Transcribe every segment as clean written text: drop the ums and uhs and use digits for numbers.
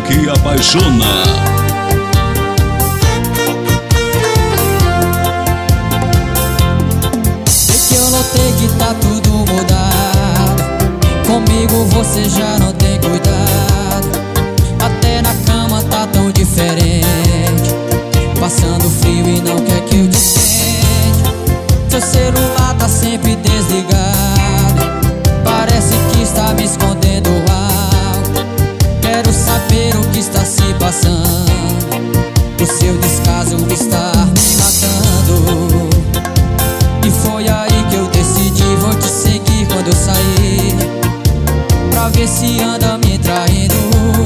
que apaixona. Eu notei que tá tudo mudado. Comigo você já não tem cuidado. Até na cama tá tão diferente. Passando frio e não quer que eu te sente. Seu celular tá sempre desligado. Parece que está me escondendo algo. Quero saber o que está se passando. O seu descaso está me matando. E foi aí que eu decidi, vou te seguir quando eu sair, pra ver se anda me traindo.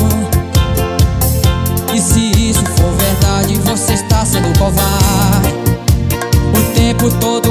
E se isso for verdade, você está sendo covarde. O tempo todo